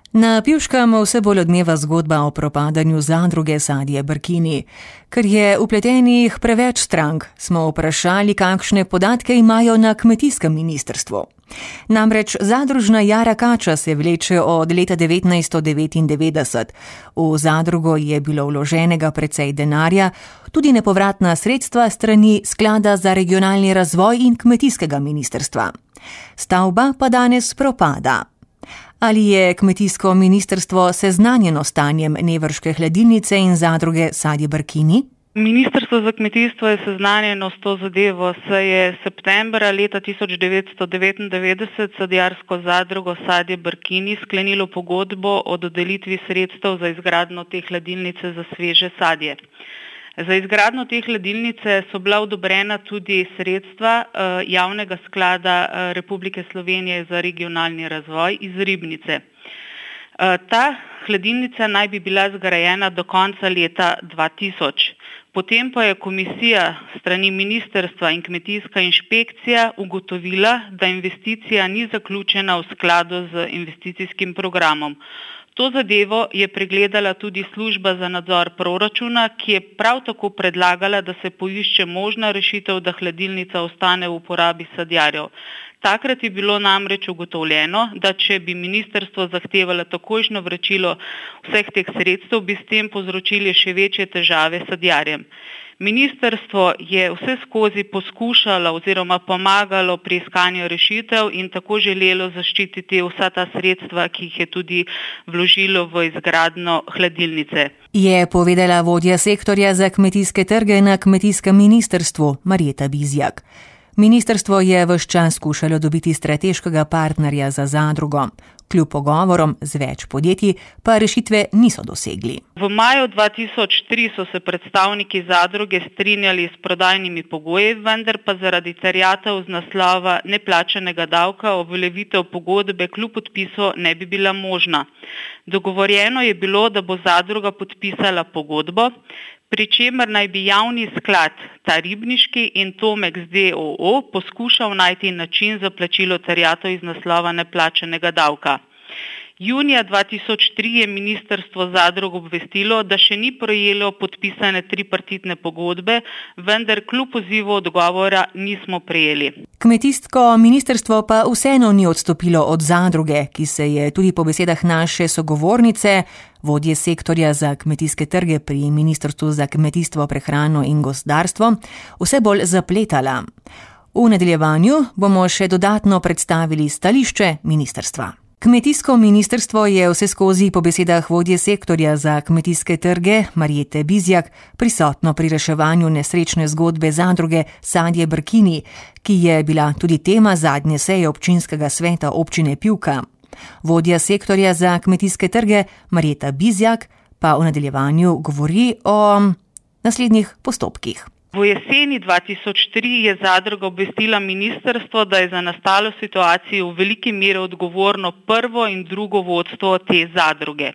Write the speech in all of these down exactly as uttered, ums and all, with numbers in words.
Na Pivškem vse bolj odmeva zgodba o propadanju zadruge Sadje Brkini. Ker je vpletenih preveč strank, smo vprašali, kakšne podatke imajo na kmetijskem ministrstvu. Namreč zadružna jara kača se vleče od leta devetnajststo devetindevetdeset. V zadrugo je bilo vloženega precej denarja, tudi nepovratna sredstva strani Sklada za regionalni razvoj in kmetijskega ministrstva. Stavba pa danes propada. Ali je kmetijsko ministrstvo seznanjeno stanjem nevrške hladilnice in zadruge Sadje Brkini? Ministrstvo za kmetijstvo je seznanjeno s to zadevo, saj je septembra leta tisoč devetsto devetindevetdeset sadjarsko zadrugo Sadje Brkini sklenilo pogodbo o dodelitvi sredstev za izgradnjo te hladilnice za sveže sadje. Za izgradnjo te hladilnice so bila odobrena tudi sredstva javnega sklada Republike Slovenije za regionalni razvoj iz Ribnice. Ta hladilnica naj bi bila zgrajena do konca leta dva tisoč. Potem pa je komisija strani ministrstva in kmetijska inšpekcija ugotovila, da investicija ni zaključena v skladu z investicijskim programom. To zadevo je pregledala tudi služba za nadzor proračuna, ki je prav tako predlagala, da se poišče možna rešitev, da hladilnica ostane v uporabi sadjarjev. Takrat je bilo namreč ugotovljeno, da če bi ministrstvo zahtevalo takojšnjo vračilo vseh teh sredstev, bi s tem povzročili še večje težave sadjarjem. Ministrstvo je vse skozi poskušalo oziroma pomagalo pri iskanju rešitev in tako želelo zaščititi vsa ta sredstva, ki jih je tudi vložilo v izgradnjo hladilnice. Je povedala vodja sektorja za kmetijske trge na kmetijskem ministrstvu Marjeta Bizjak. Ministrstvo je ves čas skušalo dobiti strateškega partnerja za zadrugo. Kljub pogovorom z več podjetij pa rešitve niso dosegli. V maju dva tisoč tri so se predstavniki zadruge strinjali s prodajnimi pogoji, vendar pa zaradi terjatev z naslova neplačanega davka uveljavitev pogodbe kljub podpisu ne bi bila možna. Dogovorjeno je bilo, da bo zadruga podpisala pogodbo, pri čemer naj bi javni sklad, ta ribniški in Tomex d. o. o. poskušal najti način za plačilo terjatev iz naslova neplačanega davka. Junija dva tisoč tri je ministrstvo zadrugo obvestilo, da še ni prejelo podpisane tripartitne pogodbe, vendar kljub pozivu odgovora nismo prejeli. Kmetijsko ministrstvo pa vseeno ni odstopilo od zadruge, ki se je tudi po besedah naše sogovornice, vodje sektorja za kmetijske trge pri Ministrstvu za kmetijstvo, prehrano in gozdarstvo, vse bolj zapletala. V nadaljevanju bomo še dodatno predstavili stališče ministrstva. Kmetijsko ministrstvo je vse skozi po besedah vodje sektorja za kmetijske trge Marjete Bizjak prisotno pri reševanju nesrečne zgodbe zadruge Sadje Brkini, ki je bila tudi tema zadnje seje občinskega sveta občine Pivka. Vodja sektorja za kmetijske trge Marjeta Bizjak pa v nadaljevanju govori o naslednjih postopkih. V jeseni dva tisoč tri je zadruga obvestila ministrstvo, da je za nastalo situacijo v veliki meri odgovorno prvo in drugo vodstvo te zadruge.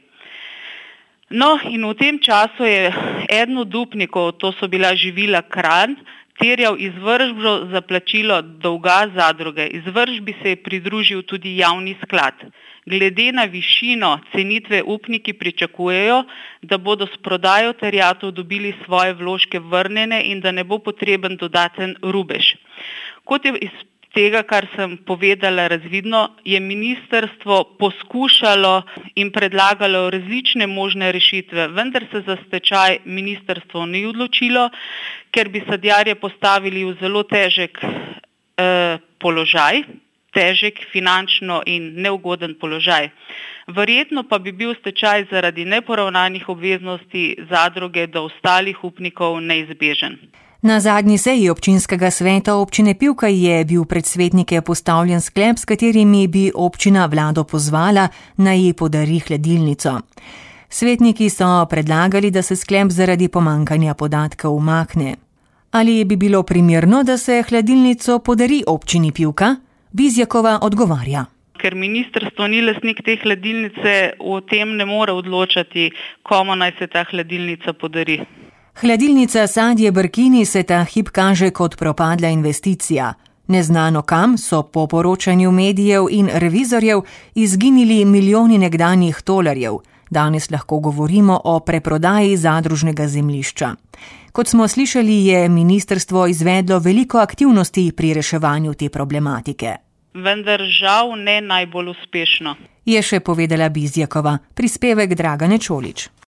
No, in v tem času je eden od upnikov, to so bila Živila Kranj, terjal izvršbo za plačilo dolga zadruge. Izvršbi se je pridružil tudi javni sklad. Glede na višino cenitve upniki pričakujejo, da bodo s prodajo terjatev dobili svoje vložke vrnjene in da ne bo potreben dodaten rubež. Kot je iz tega, kar sem povedala, razvidno, je ministrstvo poskušalo in predlagalo različne možne rešitve, vendar se za stečaj ministrstvo ni odločilo, ker bi sadjarje postavili v zelo težek eh, položaj, težek finančno in neugoden položaj. Verjetno pa bi bil stečaj zaradi neporavnanih obveznosti zadruge do ostalih upnikov neizbežen. Na zadnji seji občinskega sveta občine Pivka je bil pred svetnike postavljen sklep, s katerimi bi občina vlado pozvala, naj ji podari hladilnico. Svetniki so predlagali, da se sklep zaradi pomanjkanja podatkov umakne. Ali bi bilo primerno, da se hladilnico podari občini Pivka? Bizjakova odgovarja. Ker ministrstvo ni lastnik te hladilnice, o tem ne more odločati, komu naj se ta hladilnica podari. Hladilnica Sadje Brkini se ta hip kaže kot propadla investicija. Neznano kam so po poročanju medijev in revizorjev izginili milijoni nekdanjih tolarjev. Danes lahko govorimo o preprodaji zadružnega zemljišča. Kot smo slišali, je ministrstvo izvedlo veliko aktivnosti pri reševanju te problematike. Vendar žal ne najbolj uspešno, je še povedala Bizjakova. Prispevek Dragane Čolić.